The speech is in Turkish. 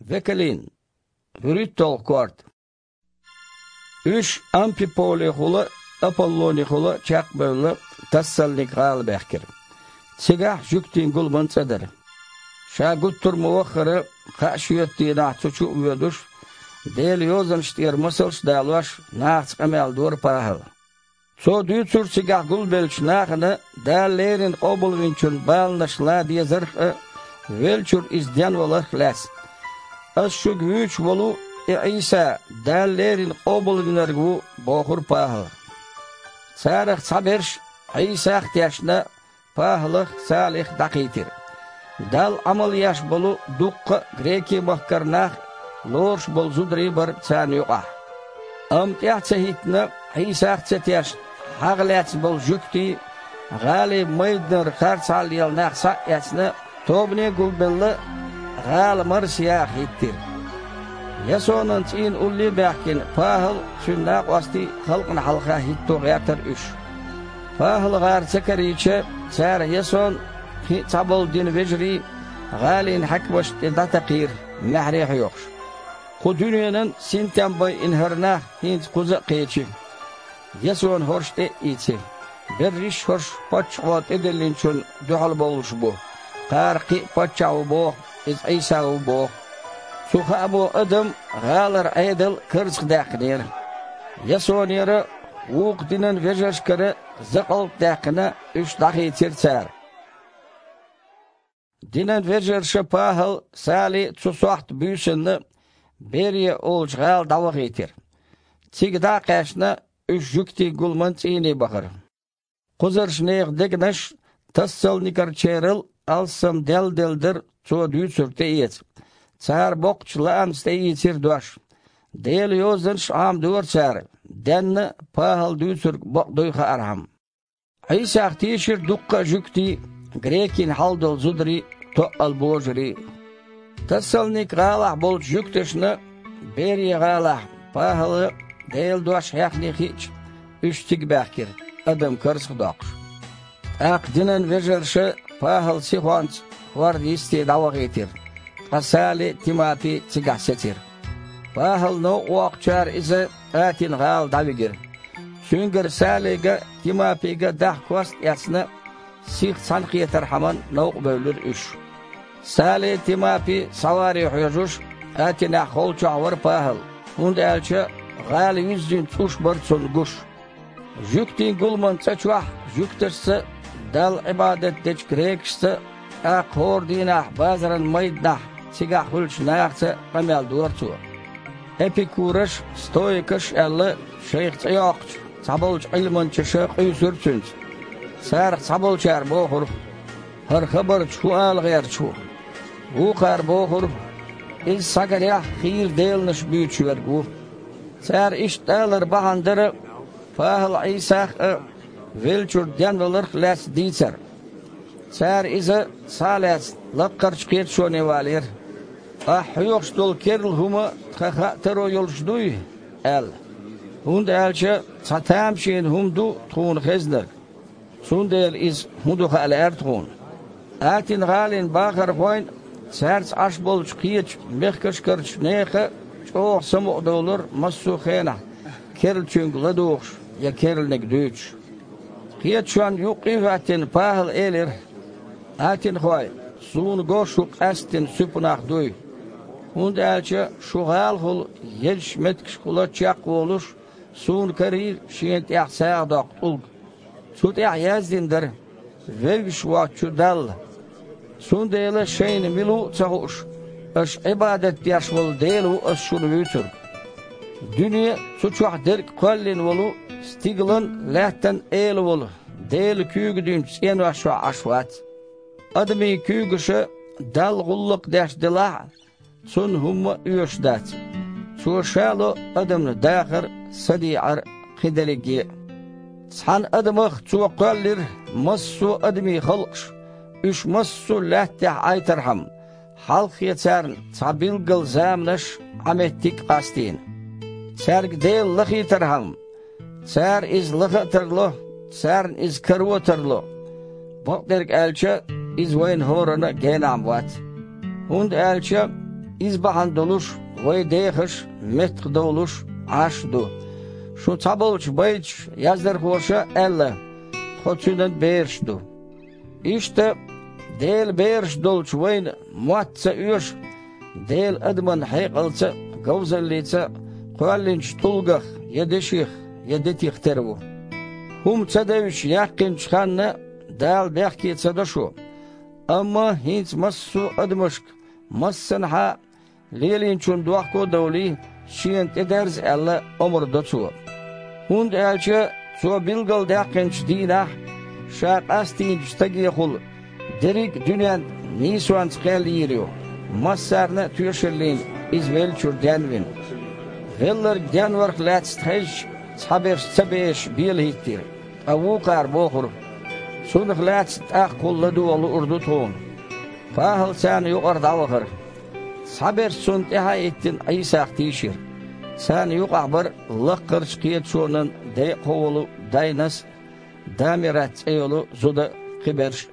Vekelin, Hürüttol kort. 3 Ampipoli hulu, Apolloni hulu, Çakböllü, Tassallik gal bekir. Sigah jüktin gulman çadır. Şaguttur muvakhırı, kaşiyettiğin ahtuçu üveduş, del yozan iştiyer mısılş dalvaş, nağız kamel dur pahıl. So dütür sigah gulbelç nağını, dallerin obulvinçün balnaşla diye zırhı, velçür izden olar hlas. Az şu güç volu, İsa dallerin obulvinlergu boğur pahıl. Sarık sabirş, İsa ihtiyaçna pahılık salih dakitir. Dal amal yaş bolu dukka greki mahkarnah lorş bol zudri bar çan yuqa. Amtiyah çehitna İsa ihtiyaç haglat bol jükti gali maydnar kharsal yal naqsa yasna tobne gulbella gal marsiyah hittir. Yasonan çin ulli bakin pahıl şunda qasti halqın halqa hitto yatar üç. Pahıl gar çekeriçe sar yason tabul din vecri galin hakbaş dataqir mahrih yoq. Bu dünyanın sinten bay inherna hint quza qeçi. Yason horşte içi. Bir riş horş paçvat edelinçün duhal boluş bu. Qarqi paçav bu iz İsa bu. Suha bu adam galar aydıl kırzq daqnir. Yason yere uq dinen vejaşkara zaqal daqna 3 daqiqat sar. Dinen vejerşe pahıl sali tsusaht büyüsünde beriye olçgal davaq etir. Tigda qaşna 3 jükti gulman çini bakır. Quzarş neğdegnaş tassal nikar çeril alsam deldir ço düsürte et. Çar boqçlan steyitir duaş. Del yozun şam dur çar. Den pahıl düsür boqdoyqa arham. İsa tişir dukka jükti Grekin haldol zudri to albojri. Tassalnik galah bol jükteşne beri galah pahılı del duaş yakni hiç. 3 tig bakir adam kırsq doq. Ak dinen vejerşe pahıl sihonç var isti davaq etir. Asali Timati tigahsetir. Pahıl no oqçar ise atin gal davigir. Süngür saliga Timatiga dahkost yasna Sih sanqiyeter haman nauq bölür 3. Sali Timati savari hujuş atina holça var pahıl. Und elçe gal yüzün tuş barçun guş. Jüktin gulman çaçvah jükterse dal ibadet deç grekse aqordina bazaran maydna sigah hulç naqsa qamel durçu. Epikuraş stoikaş elle şeyh yoqç sabulç ilman çeşe qüsürçünç. Sar sabulçar boğur. Her haber şu alğer şu. Bu qar boğur. İz sagarya xir delniş büyüçüver bu. Sar iştalar bahandırı pahıl İsa velçur denveler las ditser. Sar ize salas laqarç qet şone valir. Yoqstol kerl huma tero yolşduy el. Hund elçe satam şen humdu tun xezler. Sundel is hundu xal ertun. Atin galen baxar xoyn sars aşbol qiyç mexkışkırç nexe çoğ samu dolur masu xena. Kerl çüngla doğuş ya kerlnek düç. Qiyç şan yuqivatin pahıl elir. Atin xoy sun goşuk astin süpnaq duy. Hund elçe şugal hul yelşmetkş kula çaq oluş sun karir şient ihsa daq ul. Sut yazdindir. Vergiş vakçu dal. Sun deyla şeyni milu çahuş. Aş ibadet yaşvol deylu aş şunu büyütür. Dünya suçuq derk kollin volu stiglan lahtan el volu. Deyl kügdün en aşva aşvat. Admi kügüşe dal gulluk deşdila. Sun humma üyüşdat. Su şalo adamı dağır sadi'ar qidaligi. San adamıq çoğallir massu admi xalq. 3 massu lahtah aytarham. Halq yetarn sabilgıl zamlaş amettik qastin. Sarg deyl laqitarham. Sar iz laqatarlo, sarn iz karwatarlo. Baqderk elçe iz wayn horana genam wat. Hund elçe izbahan doluş, vay deyiş, metk doluş, aşdu. Şu tabulç bayç yazdır hoşa elle, hoçudan berşdu. İşte del berş dolç vayn muatsa üş, del adman hayqalsa, gavzallitsa, qoallinç tulgah, yedeşih, yedetih tervu. Hum tsadavş yaqqin çıkanna, dal behkitsa da şu. Ama hiç massu admışk, massan ha, lelinçun duakko davli, şiyent ederz elle omur dotsu. Hund elçe, so bilgal yaqqinç dinah, şaq astinç tagiyakul, derik dünyan nisuan çıkal yiriyor. Massarna tüyeşirliğin izvel çürdenvin. Veller genvark latstayş, sabeş bil hittir. Avukar boğur. Sunuq latst kulladu olu urdu toğun. Fahıl sen yuqar davakır. Saber sun teha ettin aysaq tişir. Sen yuqar laqqır çıkiyet şunun dey kovulu daynas damirat eyolu zuda qiberş